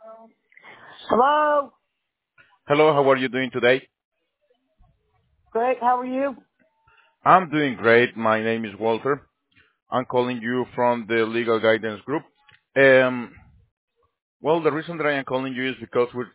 Hello? Hello, how are you doing today? Greg, how are you? I'm doing great. My name is Walter. I'm calling you from the Legal Guidance Group. Um, well, the reason that I am calling you is because we're